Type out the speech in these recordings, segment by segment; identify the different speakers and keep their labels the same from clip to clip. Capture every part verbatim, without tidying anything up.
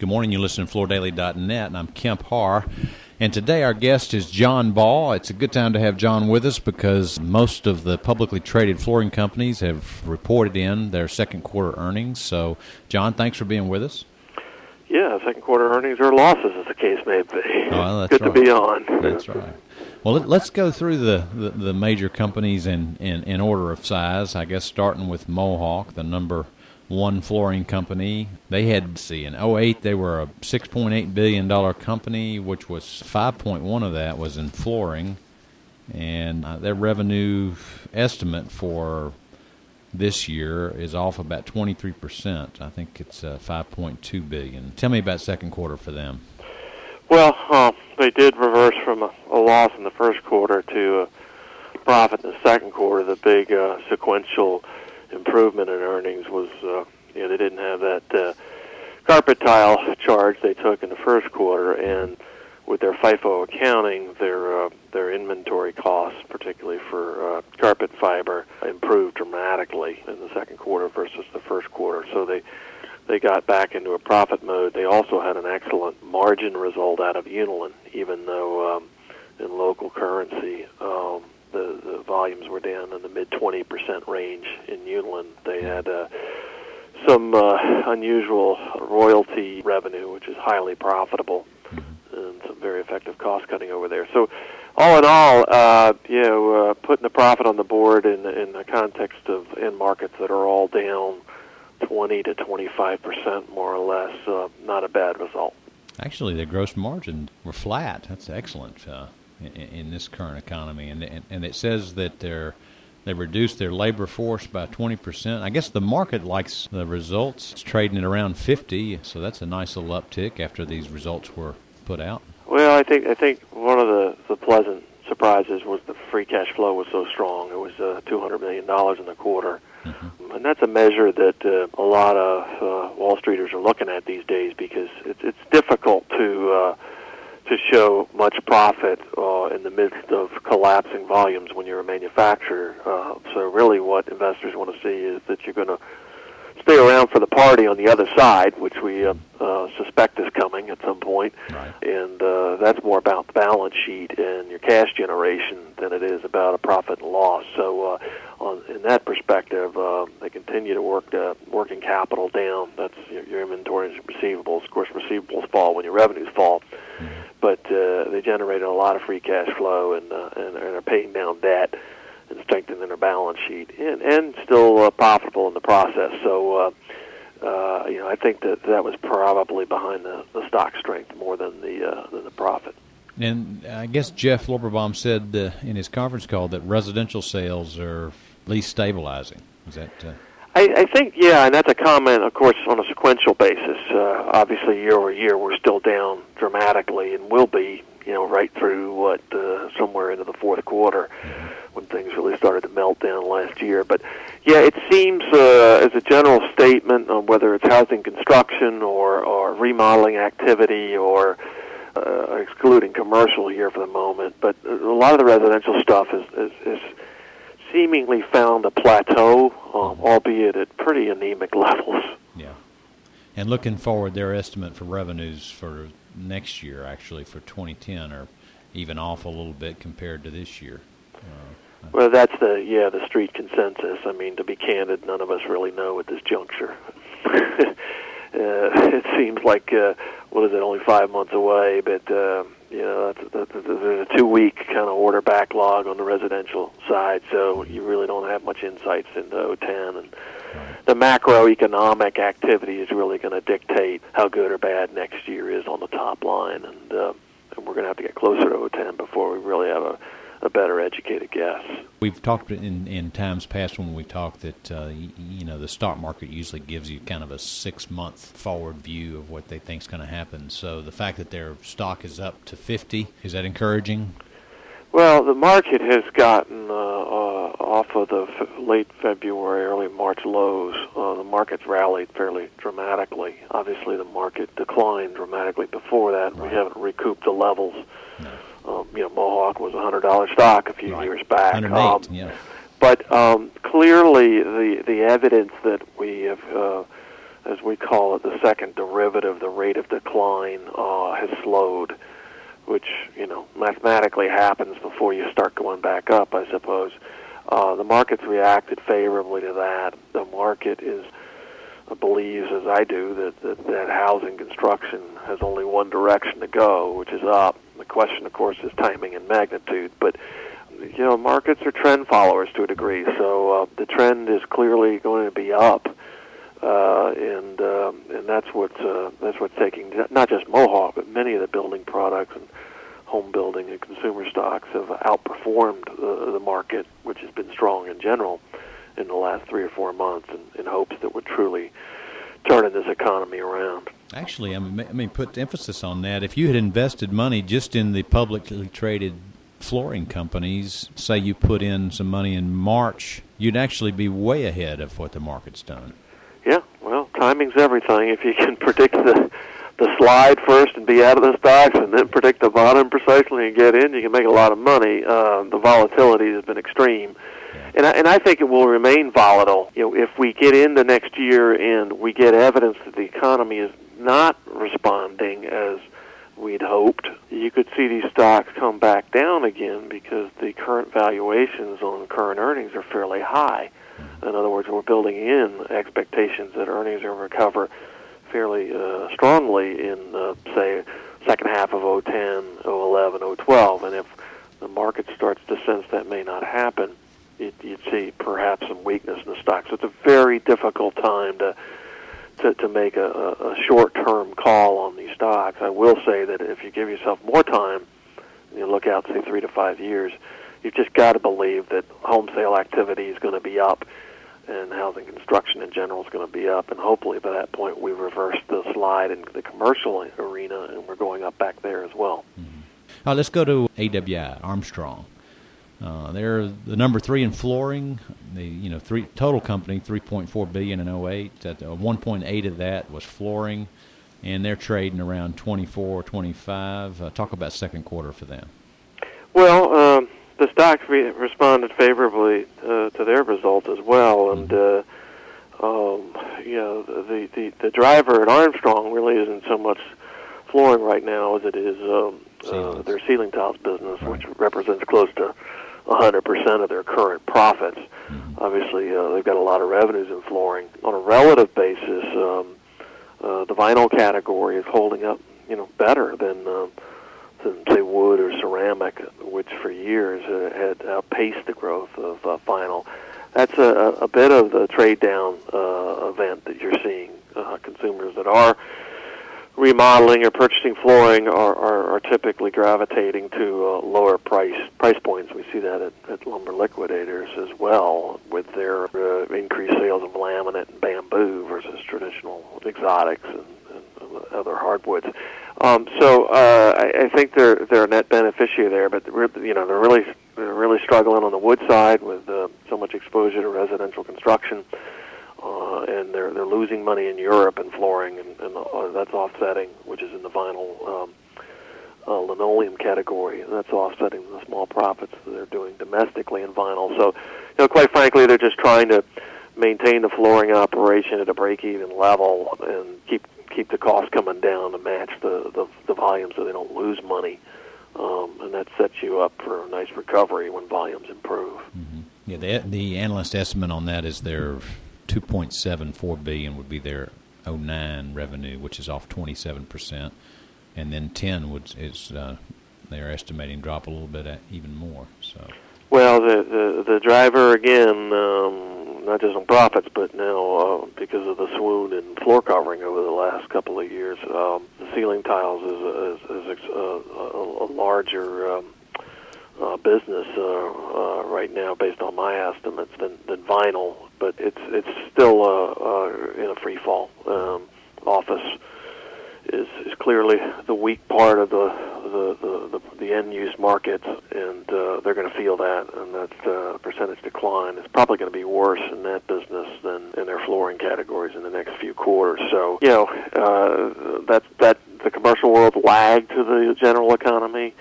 Speaker 1: Good morning. You listen to floor daily dot net, and I'm Kemp Harr. And today our guest is John Ball. It's a good time to have John with us because most of the publicly traded flooring companies have reported in their second quarter earnings. So, John, thanks for being with us.
Speaker 2: Yeah, second quarter earnings or losses, as the case may be.
Speaker 1: Oh, well, that's
Speaker 2: good
Speaker 1: right.
Speaker 2: to be on.
Speaker 1: That's right. Well, let, let's go through the, the, the major companies in, in, in order of size, I guess starting with Mohawk, the number one flooring company. They had, see, in oh eight they were a six point eight billion dollars company, which was five point one of that was in flooring. And uh, their revenue estimate for this year is off about twenty-three percent. I think it's uh, five point two billion dollars. Tell me about second quarter for them.
Speaker 2: Well, uh, they did reverse from a, a loss in the first quarter to a profit in the second quarter. The big uh, sequential improvement in earnings was, uh, you know, they didn't have that uh, carpet tile charge they took in the first quarter, and with their FIFO accounting, their uh, their inventory costs, particularly for uh, carpet fiber, improved dramatically in the second quarter versus the first quarter. So they they got back into a profit mode. They also had an excellent margin result out of Unilin, even though um, in local currency um, the, the volumes were down in the mid twenty percent range in Unilin. They had uh, some uh, unusual royalty revenue, which is highly profitable, and some very effective cost cutting over there. So, all in all, uh, you know, uh, putting the profit on the board in in the context of end markets that are all down twenty to twenty-five percent, more or less, uh, not a bad result.
Speaker 1: Actually, their gross margins were flat. That's excellent uh, in, in this current economy, and, and and it says that they're they reduced their labor force by twenty percent. I guess the market likes the results. It's trading at around fifty, so that's a nice little uptick after these results were put out.
Speaker 2: Well, I think I think one of the, the pleasant surprises was the free cash flow was so strong. It was uh, two hundred million dollars in the quarter. Mm-hmm. And that's a measure that uh, a lot of uh, Wall Streeters are looking at these days because it's, it's difficult to uh, to show much profit uh, in the midst of collapsing volumes when you're a manufacturer. Uh, so really what investors want to see is that you're going to stay around for the party on the other side, which we uh, uh, suspect is coming at some point.
Speaker 1: Right.
Speaker 2: And uh, that's more about the balance sheet and your cash generation than it is about a profit and loss. So uh, on, in that perspective, uh, they continue to work the working capital down. That's your, your inventory and receivables. Of course, receivables fall when your revenues fall. Mm-hmm. But uh, they generated a lot of free cash flow and, uh, and, and are paying down debt and strengthening their balance sheet, and, and still uh, profitable in the process. So, uh, uh, you know, I think that that was probably behind the, the stock strength more than the uh, than the profit.
Speaker 1: And I guess Jeff Lorberbaum said uh, in his conference call that residential sales are at least stabilizing. Is that? Uh...
Speaker 2: I, I think, yeah, and that's a comment, of course, on a sequential basis. Uh, obviously, year over year, we're still down dramatically, and will be, you know, right through what uh, somewhere into the fourth quarter. Mm-hmm. When things really started to melt down last year. But, yeah, it seems uh, as a general statement, on whether it's housing construction or, or remodeling activity or uh, excluding commercial here for the moment, but a lot of the residential stuff is, is, is seemingly found a plateau, um, albeit at pretty anemic levels.
Speaker 1: Yeah. And looking forward, their estimate for revenues for next year, actually, for twenty ten, are even off a little bit compared to this year. Uh,
Speaker 2: Well, that's the, yeah, the street consensus. I mean, to be candid, none of us really know at this juncture. uh, it seems like, uh, what is it, only five months away, but, uh, you know, that's, that's, there's a two-week kind of order backlog on the residential side, so you really don't have much insights into oh ten. And the macroeconomic activity is really going to dictate how good or bad next year is on the top line, and, uh, and we're going to have to get closer to oh ten before we really have a a better educated guess.
Speaker 1: We've talked in, in times past when we talked that, uh, you, you know, the stock market usually gives you kind of a six-month forward view of what they think is going to happen. So the fact that their stock is up to fifty, is that encouraging?
Speaker 2: Well, the market has gotten uh, uh, off of the f- late February, early March lows. Uh, the market's rallied fairly dramatically. Obviously, the market declined dramatically before that. Right. We haven't recouped the levels. No. Um, you know, Mohawk was a one hundred dollars stock a few right. years back.
Speaker 1: one oh eight, um, yeah.
Speaker 2: But um, clearly, the the evidence that we have uh, as we call it, the second derivative, the rate of decline, uh, has slowed, which, you know, mathematically happens before you start going back up, I suppose. Uh, the market's reacted favorably to that. The market is uh, believes, as I do, that, that, that housing construction has only one direction to go, which is up. The question, of course, is timing and magnitude. But, you know, markets are trend followers to a degree, so uh, the trend is clearly going to be up. Uh, and um, and that's what's uh, that's what's taking not just Mohawk, but many of the building products and home building and consumer stocks have outperformed uh, the market, which has been strong in general in the last three or four months, in, in hopes that would truly turning this economy around.
Speaker 1: Actually, I mean, I mean, put emphasis on that. If you had invested money just in the publicly traded flooring companies, say you put in some money in March, you'd actually be way ahead of what the market's done.
Speaker 2: Yeah, well, timing's everything. If you can predict the the slide first and be out of the stocks, and then predict the bottom precisely and get in, you can make a lot of money. Uh, the volatility has been extreme. And I, and I think it will remain volatile. You know, if we get into next year and we get evidence that the economy is not responding as we'd hoped, you could see these stocks come back down again because the current valuations on current earnings are fairly high. In other words, we're building in expectations that earnings are going to recover fairly uh, strongly in, uh, say, second half of oh ten, oh eleven, oh twelve. And if the market starts to sense that may not happen, You'd, you'd see perhaps some weakness in the stock. So it's a very difficult time to to, to make a, a short-term call on these stocks. I will say that if you give yourself more time, and you look out, say, three to five years, you've just got to believe that home sale activity is going to be up and housing construction in general is going to be up. And hopefully by that point we've reversed the slide in the commercial arena and we're going up back there as well.
Speaker 1: Mm-hmm. All right, let's go to A W I, Armstrong. Uh, they're the number three in flooring. The you know three total company three point four billion in oh eight. That uh, one point eight of that was flooring, and they're trading around twenty-four, twenty-five. Uh, talk about second quarter for them.
Speaker 2: Well, um, the stocks re- responded favorably uh, to their results as well, and mm-hmm. uh, um, you know the, the the driver at Armstrong really isn't so much flooring right now as it is um, uh, their ceiling tiles business, right, which represents close to one hundred percent of their current profits. Mm-hmm. Obviously, uh, they've got a lot of revenues in flooring. On a relative basis, um, uh, the vinyl category is holding up, you know, better than, uh, than say, wood or ceramic, which for years uh, had outpaced the growth of uh, vinyl. That's a, a bit of the trade-down uh, event that you're seeing. Uh, consumers that are remodeling or purchasing flooring are, are, are typically gravitating to uh, lower price price points. We see that at, at Lumber Liquidators as well, with their uh, increased sales of laminate and bamboo versus traditional exotics and, and other hardwoods. Um, so uh, I, I think they're they're a net beneficiary there, but you know they're really they're really struggling on the wood side with uh, so much exposure to residential construction. Uh, and they're they're losing money in Europe in flooring, and, and uh, that's offsetting, which is in the vinyl um, uh, linoleum category, and that's offsetting the small profits that they're doing domestically in vinyl. So, you know, quite frankly, they're just trying to maintain the flooring operation at a break-even level and keep keep the costs coming down to match the the, the volume, so they don't lose money, um, and that sets you up for a nice recovery when volumes improve.
Speaker 1: Mm-hmm. Yeah, the the analyst estimate on that is their two point seven four billion dollars would be their oh nine revenue, which is off twenty-seven percent, and then ten would is uh, they're estimating drop a little bit at even more. So,
Speaker 2: well, the the, the driver again, um, not just on profits, but now uh, because of the swoon in floor covering over the last couple of years, um, the ceiling tiles is is, is a, a, a larger um, uh, business uh, uh, right now, based on my estimates, than, than vinyl. But it's it's still uh, uh, in a free fall. Um, office is is clearly the weak part of the the, the, the, the end use markets, and uh, they're going to feel that, and that uh, percentage decline is probably going to be worse in that business than in their flooring categories in the next few quarters. So you know uh, that that the commercial world lagged to the general economy.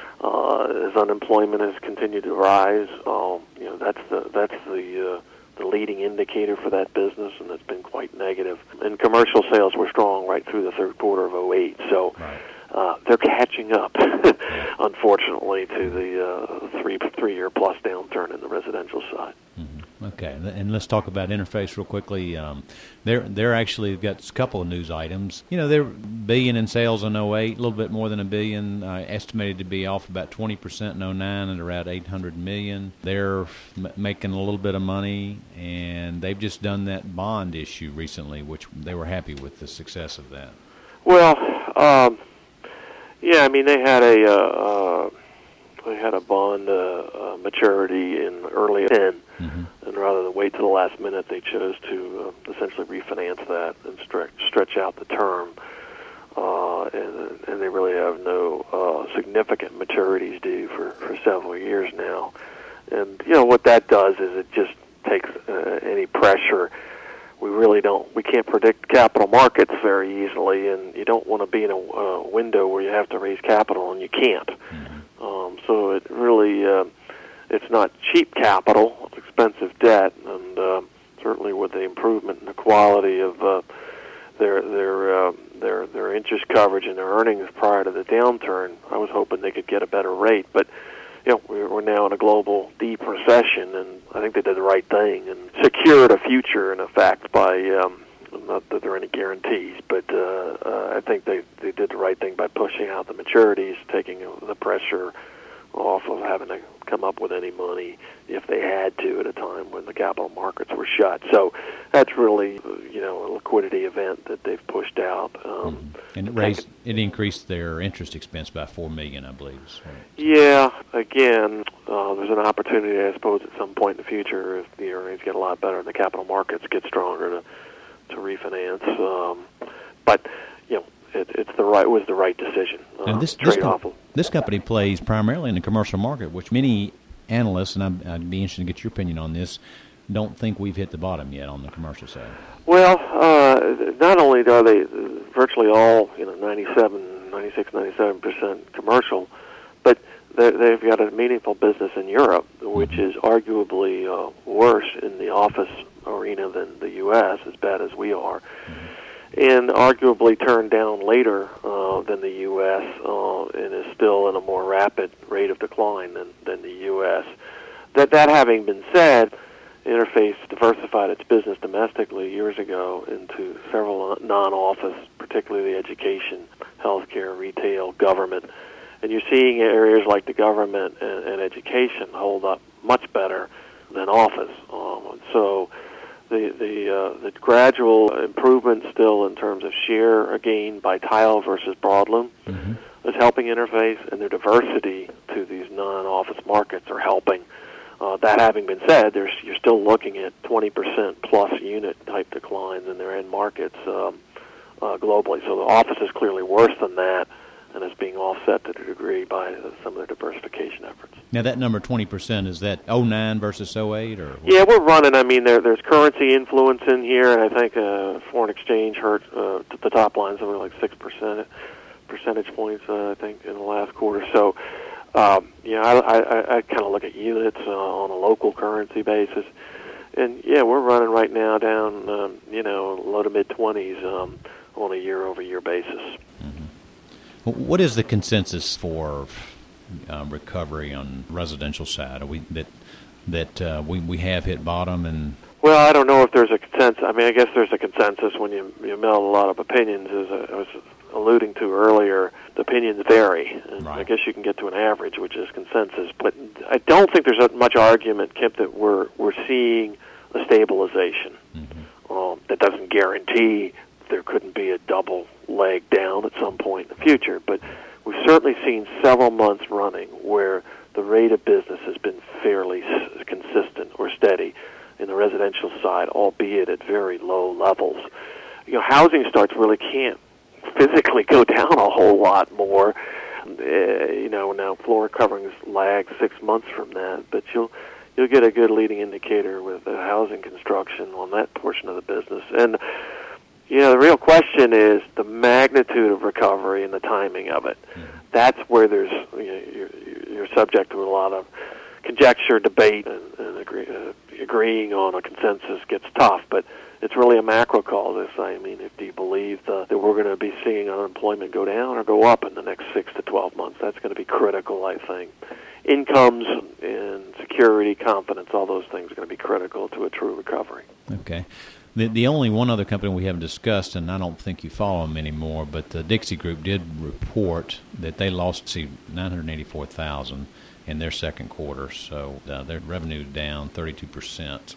Speaker 2: Uh, as unemployment has continued to rise, um, you know that's the that's the uh, the leading indicator for that business, and it's been quite negative. And commercial sales were strong right through the third quarter of oh eight. So
Speaker 1: Right.
Speaker 2: uh, they're catching up, unfortunately, to the uh, three three year plus downturn in the residential side.
Speaker 1: Mm-hmm. Okay, and let's talk about Interface real quickly. Um, they're they're actually got a couple of news items. You know, they're billion in sales in oh eight, a little bit more than a billion, uh, estimated to be off about twenty percent in oh nine at around eight hundred million. They're m- making a little bit of money, and they've just done that bond issue recently, which they were happy with the success of that.
Speaker 2: Well, um, yeah, I mean they had a uh, uh, they had a bond uh, uh, maturity in early ten. Mm-hmm. And rather than wait till the last minute, they chose to uh, essentially refinance that and stretch stretch out the term. Uh, and, and they really have no uh, significant maturities due for, for several years now. And, you know, what that does is it just takes uh, any pressure. We really don't, we can't predict capital markets very easily, and you don't want to be in a uh, window where you have to raise capital and you can't. Mm-hmm. Um, so it really... Uh, It's not cheap capital; it's expensive debt, and uh, certainly with the improvement in the quality of uh, their their uh, their their interest coverage and their earnings prior to the downturn, I was hoping they could get a better rate. But you know, we're now in a global deep recession, and I think they did the right thing and secured a future, in effect, by um, not that there are any guarantees, but uh, uh, I think they they did the right thing by pushing out the maturities, taking the pressure off of having to come up with any money if they had to at a time when the capital markets were shut. So that's really, you know, a liquidity event that they've pushed out. Um,
Speaker 1: mm-hmm. And it raised, it increased their interest expense by four million dollars, I believe. Right.
Speaker 2: Yeah, again, uh, there's an opportunity, I suppose, at some point in the future, if the earnings get a lot better and the capital markets get stronger, to to refinance. Um, but you know, it, it's the right was the right decision. Uh,
Speaker 1: now this, this, com- this company plays primarily in the commercial market, which many analysts, and I'd, I'd be interested to get your opinion on this, don't think we've hit the bottom yet on the commercial side.
Speaker 2: Well, uh, not only are they virtually all, you know, ninety-seven, ninety-six, ninety-seven percent commercial, but they've got a meaningful business in Europe, which mm-hmm. is arguably uh, worse in the office arena than the U S, as bad as we are. Mm-hmm. And arguably turned down later uh, than the U S, uh, and is still in a more rapid rate of decline than, than the U S. That that having been said, Interface diversified its business domestically years ago into several non-office, particularly the education, healthcare, retail, government. And you're seeing areas like the government and, and education hold up much better than office. Um, so the the uh, the gradual improvement still in terms of share gain by tile versus broadloom mm-hmm. is helping Interface, and their diversity to these non-office markets are helping. Uh, that having been said, there's, you're still looking at twenty percent plus unit type declines in their end markets um, uh, globally. So the office is clearly worse than that, and it's being offset to a degree by uh, some of the diversification efforts.
Speaker 1: Now, that number twenty percent, is that oh nine versus oh eight? Or
Speaker 2: yeah, we're running. I mean, there, there's currency influence in here, and I think uh, foreign exchange hurt uh, the top line something like six percent, percentage points, uh, I think, in the last quarter. So, um, you know, I, I, I kind of look at units uh, on a local currency basis. And, yeah, we're running right now down, um, you know, low to mid-twenties um, on a year-over-year basis.
Speaker 1: Mm-hmm. What is the consensus for uh, recovery on the residential side? Are we that that uh, we we have hit bottom? And
Speaker 2: well, I don't know if there's a consensus. I mean, I guess there's a consensus when you you meld a lot of opinions. As I was alluding to earlier, the opinions vary. And right. I guess you can get to an average, which is consensus. But I don't think there's much argument, Kip, that we're we're seeing a stabilization. Mm-hmm. Um, that doesn't guarantee there couldn't be a double leg down at some point in the future, but we've certainly seen several months running where the rate of business has been fairly s- consistent or steady in the residential side, albeit at very low levels. You know, housing starts really can't physically go down a whole lot more. Uh, you know, now floor coverings lag six months from that, but you'll you'll get a good leading indicator with the housing construction on that portion of the business. And you know, the real question is the magnitude of recovery and the timing of it. Mm-hmm. That's where there's you know, you're, you're subject to a lot of conjecture, debate, and, and agree, uh, agreeing on a consensus gets tough. But it's really a macro call. This, I mean, if do you believe the, that we're going to be seeing unemployment go down or go up in the next six to twelve months? That's going to be critical, I think. Incomes and security, confidence, all those things are going to be critical to a true recovery.
Speaker 1: Okay. The the only one other company we haven't discussed, and I don't think you follow them anymore, but the Dixie Group did report that they lost see nine hundred eighty-four thousand in their second quarter, so uh, their revenue down thirty-two percent.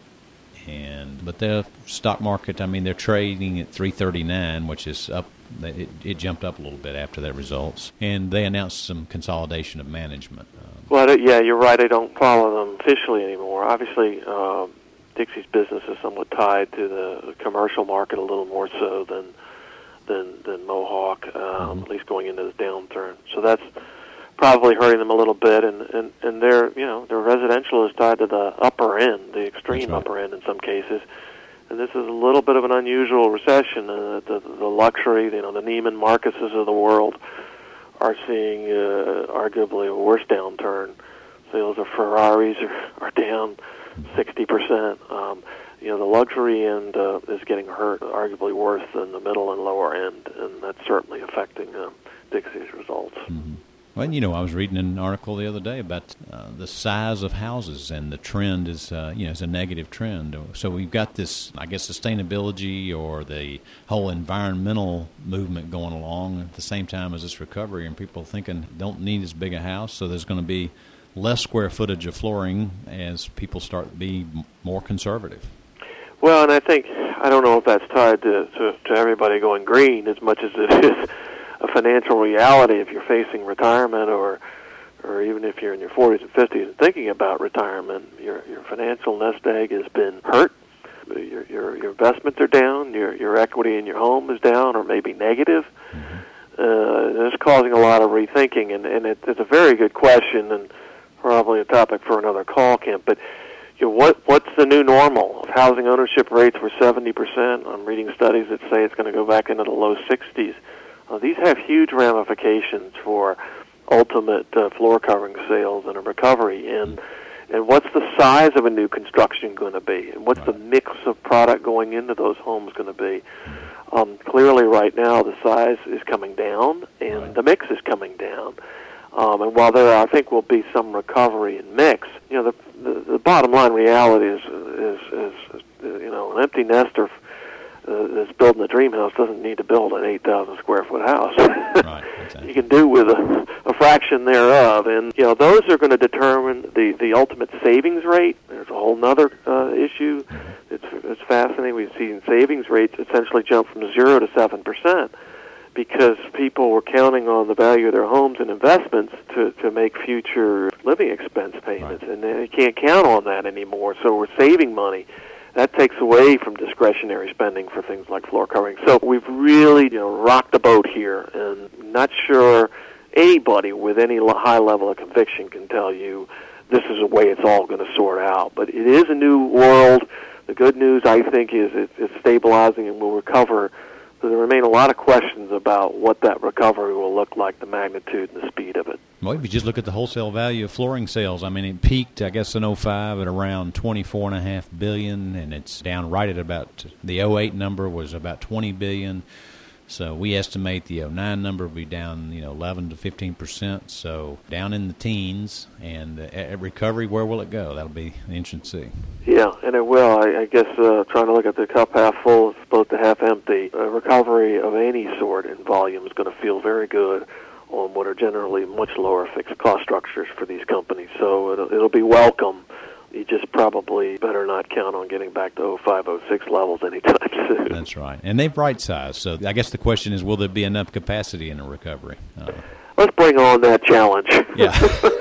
Speaker 1: And but the stock market, I mean, they're trading at three thirty-nine, which is up. It, it jumped up a little bit after their results, and they announced some consolidation of management.
Speaker 2: Well, yeah, you're right. I don't follow them officially anymore. Obviously, um, Dixie's business is somewhat tied to the commercial market a little more so than than, than Mohawk, um, mm-hmm. at least going into this downturn. So that's probably hurting them a little bit. And, and, and their you know their residential is tied to the upper end, the extreme right. upper end in some cases. And this is a little bit of an unusual recession. Uh, the, the luxury, you know, the Neiman Marcuses of the world are seeing uh, arguably a worse downturn. Sales of Ferraris are, are down sixty percent. Um, you know, the luxury end uh, is getting hurt, arguably worse than the middle and lower end, and that's certainly affecting uh, Dixie's results.
Speaker 1: Mm-hmm. Well, you know, I was reading an article the other day about uh, the size of houses, and the trend is, uh, you know, it's a negative trend. So we've got this, I guess, sustainability or the whole environmental movement going along at the same time as this recovery, and people thinking don't need as big a house, so there's going to be less square footage of flooring as people start to be more conservative.
Speaker 2: Well, and I think, I don't know if that's tied to, to, to everybody going green as much as it is a financial reality if you're facing retirement, or or even if you're in your forties and fifties and thinking about retirement. Your your financial nest egg has been hurt. Your your, your investments are down. Your your equity in your home is down, or maybe negative. Mm-hmm. Uh, it's causing a lot of rethinking, and and it, it's a very good question, and probably a topic for another call, Kemp. But you know, what what's the new normal? Housing ownership rates were seventy percent. I'm reading studies that say it's going to go back into the low sixties. Uh, these have huge ramifications for ultimate uh, floor covering sales and a recovery. And and what's the size of a new construction going to be? And what's the mix of product going into those homes going to be? Um, clearly, right now, the size is coming down, and right. the mix is coming down. Um, and while there, I think, will be some recovery in mix, you know, the the, the bottom line reality is, is, is, is, you know, an empty nester Uh, that's building a dream house doesn't need to build an eight thousand square foot house.
Speaker 1: Right, exactly.
Speaker 2: You can do with a, a fraction thereof, and you know those are going to determine the, the ultimate savings rate. There's a whole other uh, issue. It's it's fascinating. We've seen savings rates essentially jump from zero to seven percent because people were counting on the value of their homes and investments to to make future living expense payments, right. and they can't count on that anymore. So we're saving money. That takes away from discretionary spending for things like floor covering. So we've really, you know, rocked the boat here, and not sure anybody with any high level of conviction can tell you this is the way it's all going to sort out. But it is a new world. The good news, I think, is it, it's stabilizing and will recover. So there remain a lot of questions about what that recovery will look like, the magnitude and the speed of it.
Speaker 1: Well, if you just look at the wholesale value of flooring sales, I mean, it peaked, I guess, in oh five at around twenty-four point five billion dollars, and it's down right at about, the oh eight number was about twenty billion dollars. So we estimate the oh nine number will be down, you know, eleven to fifteen percent, so down in the teens. And uh, at recovery, where will it go? That'll be interesting to see.
Speaker 2: Yeah, and it will. I, I guess uh, trying to look at the cup half full as opposed to half empty, a recovery of any sort in volume is going to feel very good on what are generally much lower fixed cost structures for these companies. So it'll, it'll be welcome. You just probably better not count on getting back to oh five, oh six levels anytime soon.
Speaker 1: That's right. And they've right-sized. So I guess the question is, will there be enough capacity in a recovery? Uh,
Speaker 2: Let's bring on that challenge.
Speaker 1: Yeah.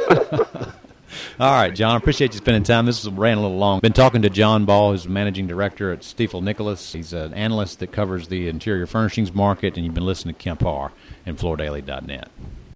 Speaker 1: All right, John, I appreciate you spending time. This ran a little long. Been talking to John Ball, who's the managing director at Stifel Nicolaus. He's an analyst that covers the interior furnishings market, and you've been listening to Kemp Harr and Floor Daily dot net.